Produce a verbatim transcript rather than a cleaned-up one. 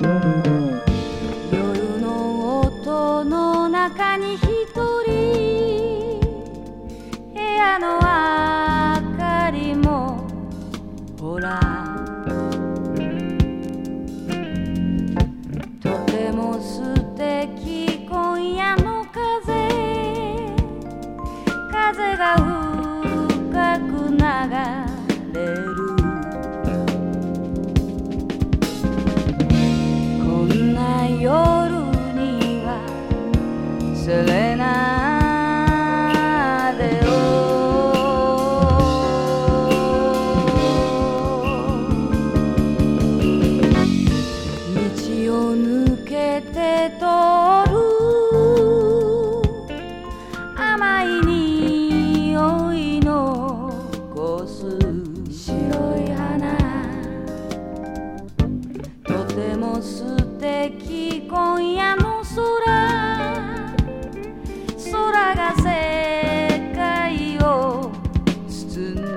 夜の音の中に一人、部屋の明かりもほらとても素敵、今夜の風風が深く流れる、こんな夜にはセレナデを道を抜けて通る甘い匂いのこす白い花、とても素敵、今夜の空空が世界を包んで